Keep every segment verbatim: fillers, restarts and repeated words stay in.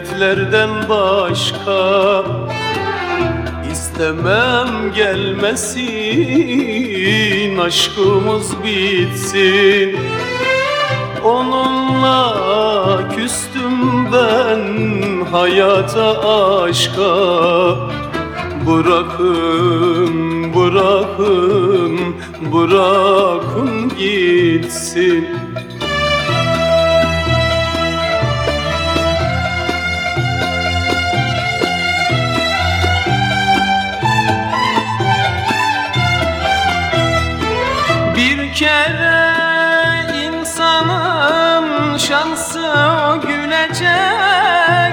dertlerden başka istemem gelmesin, aşkımız bitsin. Onunla küstüm ben hayata, aşka. Bırakın, bırakın, bırakın gitsin. Bir kere insanın şansı gülecek,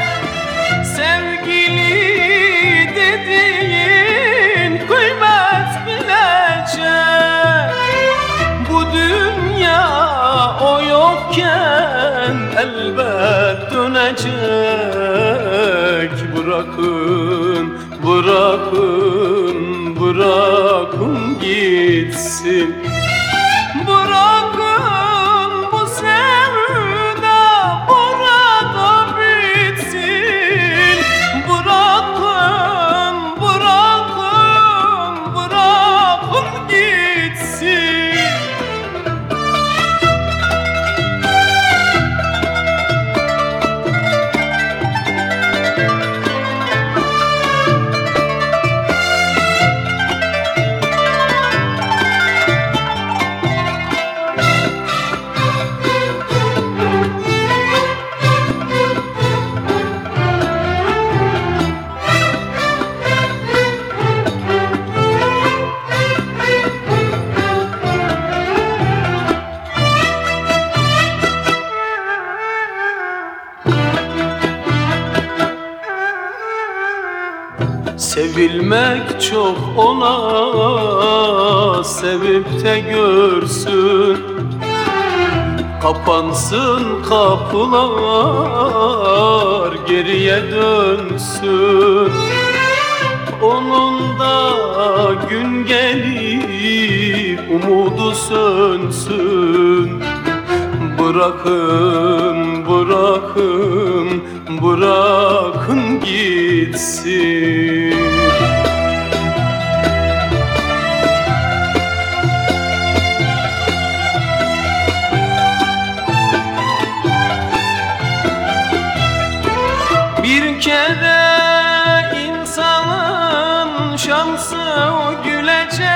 sevgili dediğin kıymet bilecek. Bu dünya o yokken elbet dönecek. Bırakın, bırakın, bırakın gitsin. Bırakın bu sevda burada bitsin. Bırakın, bırakın, bırakın gitsin. Sevilmek çok ona, sevip de görsün. Kapansın kapılar, geriye dönsün. Onun da gün gelir, umudu sönsün. Bırakın, bırakın, bırakın gitsin. Bir kere insanın şansı gülecek,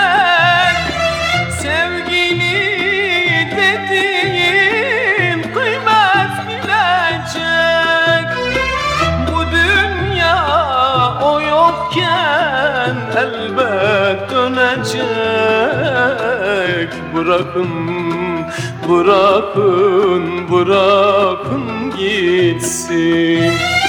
sevgili dediğin kıymet bilecek. Bu dünya o yokken elbet dönecek. Bırakın, bırakın, bırakın gitsin.